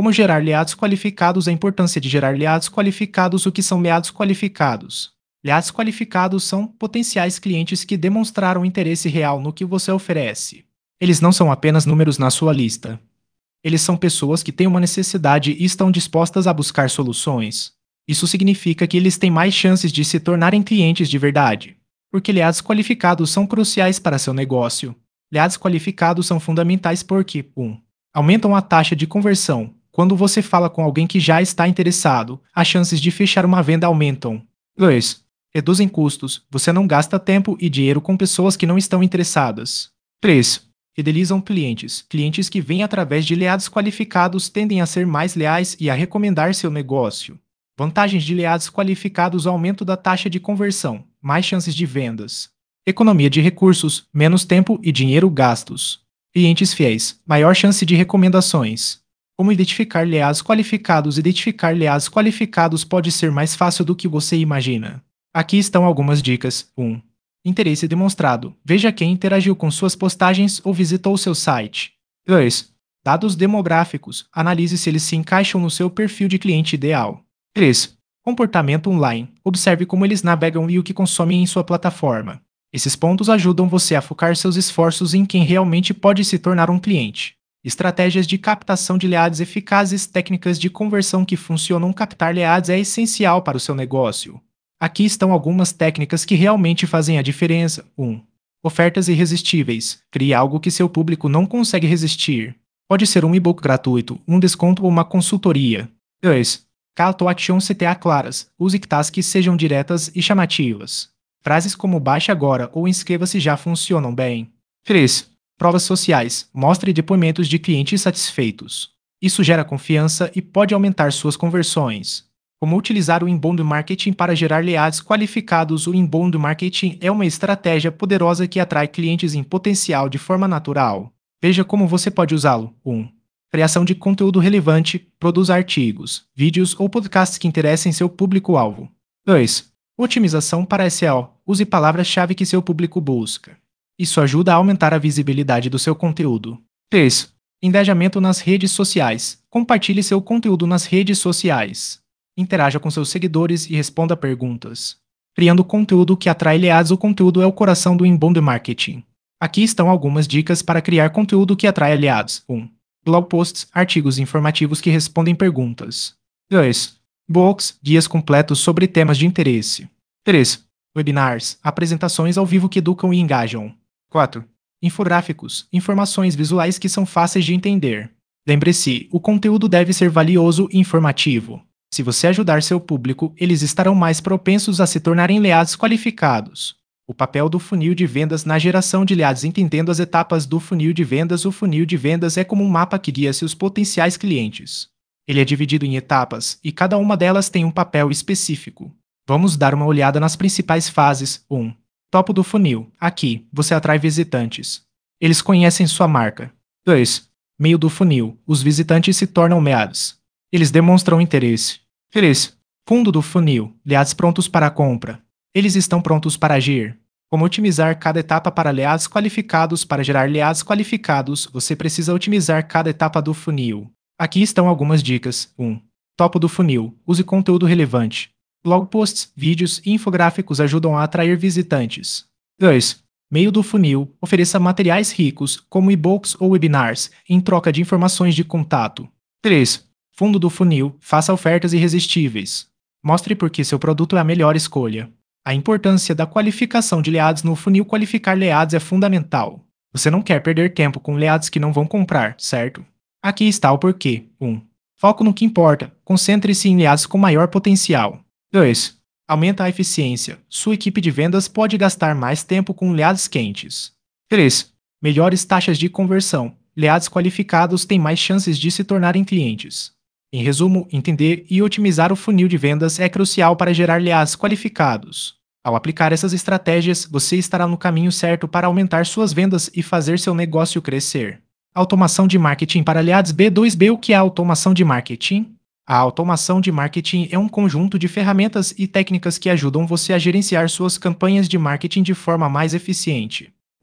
Como gerar leads qualificados? A importância de gerar leads qualificados. O que são leads qualificados? Leads qualificados são potenciais clientes que demonstraram interesse real no que você oferece. Eles não são apenas números na sua lista. Eles são pessoas que têm uma necessidade e estão dispostas a buscar soluções. Isso significa que eles têm mais chances de se tornarem clientes de verdade. Porque leads qualificados são cruciais para seu negócio. Leads qualificados são fundamentais porque 1. Aumentam a taxa de conversão. Quando você fala com alguém que já está interessado, as chances de fechar uma venda aumentam. 2. Reduzem custos. Você não gasta tempo e dinheiro com pessoas que não estão interessadas. 3. Fidelizam clientes. Clientes que vêm através de leads qualificados tendem a ser mais leais e a recomendar seu negócio. Vantagens de leads qualificados: aumento da taxa de conversão, mais chances de vendas. Economia de recursos, menos tempo e dinheiro gastos. Clientes fiéis, maior chance de recomendações. Como identificar leads qualificados? Identificar leads qualificados pode ser mais fácil do que você imagina. Aqui estão algumas dicas. 1. Interesse demonstrado. Veja quem interagiu com suas postagens ou visitou seu site. 2. Dados demográficos. Analise se eles se encaixam no seu perfil de cliente ideal. 3. Comportamento online. Observe como eles navegam e o que consomem em sua plataforma. Esses pontos ajudam você a focar seus esforços em quem realmente pode se tornar um cliente. Estratégias de captação de leads eficazes. Técnicas de conversão que funcionam. Captar leads é essencial para o seu negócio. Aqui estão algumas técnicas que realmente fazem a diferença. 1. Ofertas irresistíveis. Crie algo que seu público não consegue resistir. Pode ser um e-book gratuito, um desconto ou uma consultoria. 2. Call to action CTA claras. Use tasks que sejam diretas e chamativas. Frases como baixe agora ou inscreva-se já funcionam bem. 3. Provas sociais. Mostre depoimentos de clientes satisfeitos. Isso gera confiança e pode aumentar suas conversões. Como utilizar o inbound marketing para gerar leads qualificados? O inbound marketing é uma estratégia poderosa que atrai clientes em potencial de forma natural. Veja como você pode usá-lo. 1. Criação de conteúdo relevante. Produza artigos, vídeos ou podcasts que interessem seu público-alvo. 2. Otimização para SEO. Use palavras-chave que seu público busca. Isso ajuda a aumentar a visibilidade do seu conteúdo. 3. Engajamento nas redes sociais. Compartilhe seu conteúdo nas redes sociais. Interaja com seus seguidores e responda perguntas. Criando conteúdo que atrai leads. O conteúdo é o coração do inbound marketing. Aqui estão algumas dicas para criar conteúdo que atrai leads. 1. Blog posts, artigos informativos que respondem perguntas. 2. Blogs, dias completos sobre temas de interesse. 3. Webinars, apresentações ao vivo que educam e engajam. 4. Infográficos, informações visuais que são fáceis de entender. Lembre-se, o conteúdo deve ser valioso e informativo. Se você ajudar seu público, eles estarão mais propensos a se tornarem leads qualificados. O papel do funil de vendas na geração de leads. Entendendo as etapas do funil de vendas. O funil de vendas é como um mapa que guia seus potenciais clientes. Ele é dividido em etapas, e cada uma delas tem um papel específico. Vamos dar uma olhada nas principais fases. 1. Topo do funil. Aqui, você atrai visitantes. Eles conhecem sua marca. 2. Meio do funil. Os visitantes se tornam leads. Eles demonstram interesse. 3. Fundo do funil. Leads prontos para a compra. Eles estão prontos para agir. Como otimizar cada etapa para leads qualificados? Para gerar leads qualificados, você precisa otimizar cada etapa do funil. Aqui estão algumas dicas. 1. Topo do funil. Use conteúdo relevante. Blog posts, vídeos e infográficos ajudam a atrair visitantes. 2. Meio do funil. Ofereça materiais ricos, como e-books ou webinars, em troca de informações de contato. 3. Fundo do funil. Faça ofertas irresistíveis. Mostre por que seu produto é a melhor escolha. A importância da qualificação de leads no funil. Qualificar leads é fundamental. Você não quer perder tempo com leads que não vão comprar, certo? Aqui está o porquê. 1. Foco no que importa. Concentre-se em leads com maior potencial. 2. Aumenta a eficiência. Sua equipe de vendas pode gastar mais tempo com leads quentes. 3. Melhores taxas de conversão. Leads qualificados têm mais chances de se tornarem clientes. Em resumo, entender e otimizar o funil de vendas é crucial para gerar leads qualificados. Ao aplicar essas estratégias, você estará no caminho certo para aumentar suas vendas e fazer seu negócio crescer. Automação de marketing para leads. B2B. O que é a automação de marketing? A automação de marketing é um conjunto de ferramentas e técnicas que ajudam você a gerenciar suas campanhas de marketing de forma mais eficiente.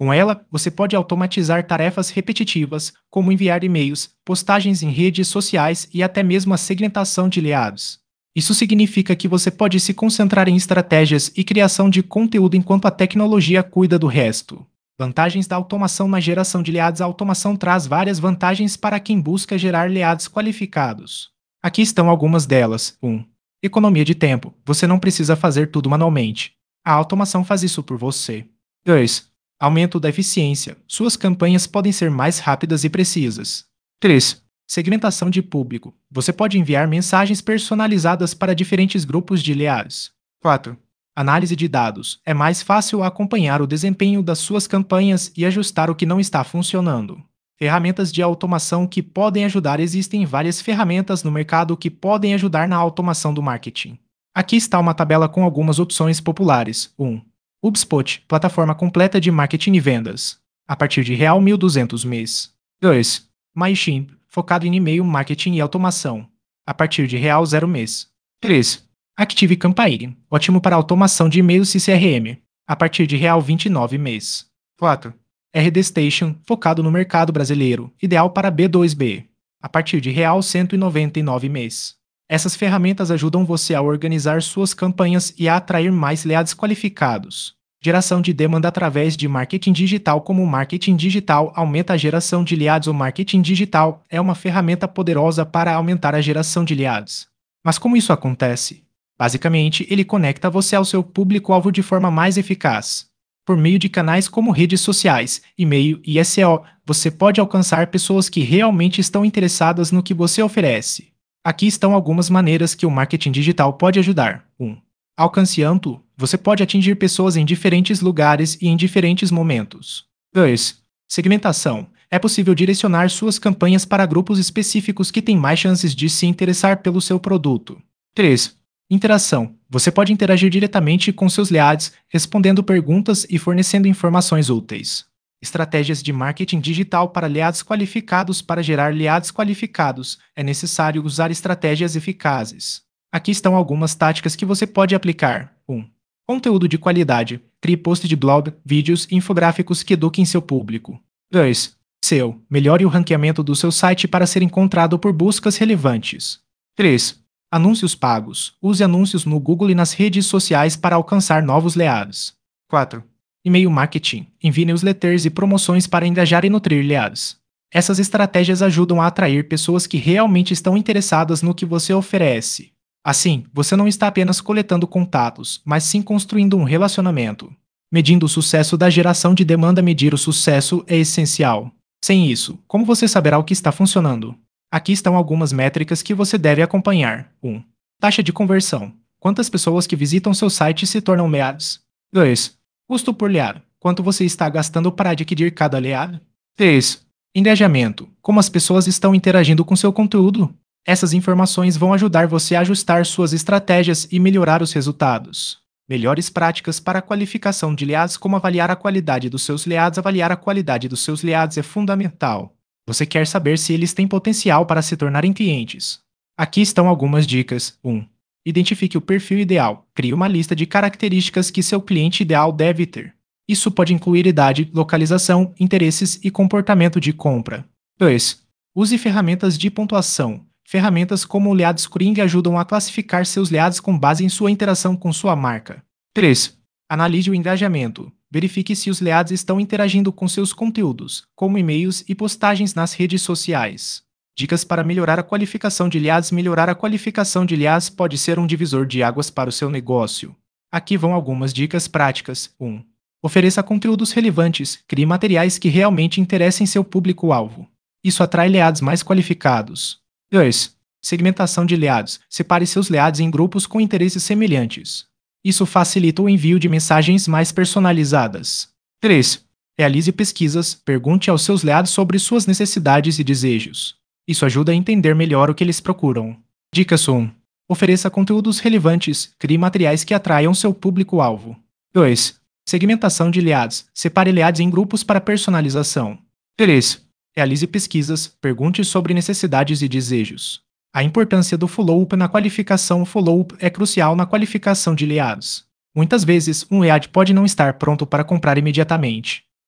Com ela, você pode automatizar tarefas repetitivas, como enviar e-mails, postagens em redes sociais e até mesmo a segmentação de leads. Isso significa que você pode se concentrar em estratégias e criação de conteúdo enquanto a tecnologia cuida do resto. Vantagens da automação na geração de leads. A automação traz várias vantagens para quem busca gerar leads qualificados. Aqui estão algumas delas. 1. Economia de tempo. Você não precisa fazer tudo manualmente. A automação faz isso por você. 2. Aumento da eficiência. Suas campanhas podem ser mais rápidas e precisas. 3. Segmentação de público. Você pode enviar mensagens personalizadas para diferentes grupos de leads. 4. Análise de dados. É mais fácil acompanhar o desempenho das suas campanhas e ajustar o que não está funcionando. Ferramentas de automação que podem ajudar. Existem várias ferramentas no mercado que podem ajudar na automação do marketing. Aqui está uma tabela com algumas opções populares. 1. HubSpot, plataforma completa de marketing e vendas. A partir de R$ 1.200 mês. 2. MailChimp, focado em e-mail marketing e automação. A partir de R$ 0 mês. 3. Active Campaign, ótimo para automação de e-mails e CRM. A partir de R$ 29 mês. 4. RD Station, focado no mercado brasileiro, ideal para B2B. A partir de R$ 199 mês. Essas ferramentas ajudam você a organizar suas campanhas e a atrair mais leads qualificados. Geração de demanda através de marketing digital. Como o marketing digital aumenta a geração de leads, o marketing digital é uma ferramenta poderosa para aumentar a geração de leads. Mas como isso acontece? Basicamente, ele conecta você ao seu público-alvo de forma mais eficaz. Por meio de canais como redes sociais, e-mail e SEO, você pode alcançar pessoas que realmente estão interessadas no que você oferece. Aqui estão algumas maneiras que o marketing digital pode ajudar. 1. Alcance amplo. Você pode atingir pessoas em diferentes lugares e em diferentes momentos. 2. Segmentação. É possível direcionar suas campanhas para grupos específicos que têm mais chances de se interessar pelo seu produto. 3. Interação. Você pode interagir diretamente com seus leads, respondendo perguntas e fornecendo informações úteis. Estratégias de marketing digital para leads qualificados. Para gerar leads qualificados, é necessário usar estratégias eficazes. Aqui estão algumas táticas que você pode aplicar. 1. Conteúdo de qualidade. Crie posts de blog, vídeos e infográficos que eduquem seu público. 2. SEO. Melhore o ranqueamento do seu site para ser encontrado por buscas relevantes. 3. Anúncios pagos. Use anúncios no Google e nas redes sociais para alcançar novos leads. 4. E-mail marketing. Envie newsletters e promoções para engajar e nutrir leads. Essas estratégias ajudam a atrair pessoas que realmente estão interessadas no que você oferece. Assim, você não está apenas coletando contatos, mas sim construindo um relacionamento. Medindo o sucesso da geração de demanda. Medir o sucesso é essencial. Sem isso, como você saberá o que está funcionando? Aqui estão algumas métricas que você deve acompanhar. 1. Taxa de conversão. Quantas pessoas que visitam seu site se tornam leads? 2. Custo por lead. Quanto você está gastando para adquirir cada lead? 3. Engajamento. Como as pessoas estão interagindo com seu conteúdo? Essas informações vão ajudar você a ajustar suas estratégias e melhorar os resultados. Melhores práticas para a qualificação de leads. Como avaliar a qualidade dos seus leads? Avaliar a qualidade dos seus leads é fundamental. Você quer saber se eles têm potencial para se tornarem clientes. Aqui estão algumas dicas. 1. Identifique o perfil ideal. Crie uma lista de características que seu cliente ideal deve ter. Isso pode incluir idade, localização, interesses e comportamento de compra. 2. Use ferramentas de pontuação. Ferramentas como o Lead Scoring ajudam a classificar seus leads com base em sua interação com sua marca. 3. Analise o engajamento. Verifique se os leads estão interagindo com seus conteúdos, como e-mails e postagens nas redes sociais. Dicas para melhorar a qualificação de leads. Melhorar a qualificação de leads pode ser um divisor de águas para o seu negócio. Aqui vão algumas dicas práticas. 1. Ofereça conteúdos relevantes. Crie materiais que realmente interessem seu público-alvo. Isso atrai leads mais qualificados. 2. Segmentação de leads. Separe seus leads em grupos com interesses semelhantes. Isso facilita o envio de mensagens mais personalizadas. 3. Realize pesquisas. Pergunte aos seus leads sobre suas necessidades e desejos. Isso ajuda a entender melhor o que eles procuram. Dicas 1. Ofereça conteúdos relevantes. Crie materiais que atraiam seu público-alvo. 2. Segmentação de leads. Separe leads em grupos para personalização. 3. Realize pesquisas. Pergunte sobre necessidades e desejos. A importância do follow-up na qualificação. O follow-up é crucial na qualificação de leads. Muitas vezes, um lead pode não estar pronto para comprar imediatamente.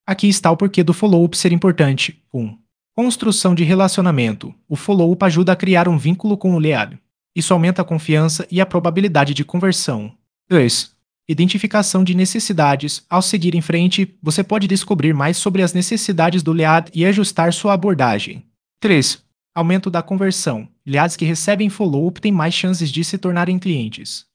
Aqui está o porquê do follow-up ser importante. 1. Construção de relacionamento. O follow-up ajuda a criar um vínculo com o lead. Isso aumenta a confiança e a probabilidade de conversão. 2. Identificação de necessidades. Ao seguir em frente, você pode descobrir mais sobre as necessidades do lead e ajustar sua abordagem. 3. Aumento da conversão. Leads que recebem follow-up têm mais chances de se tornarem clientes.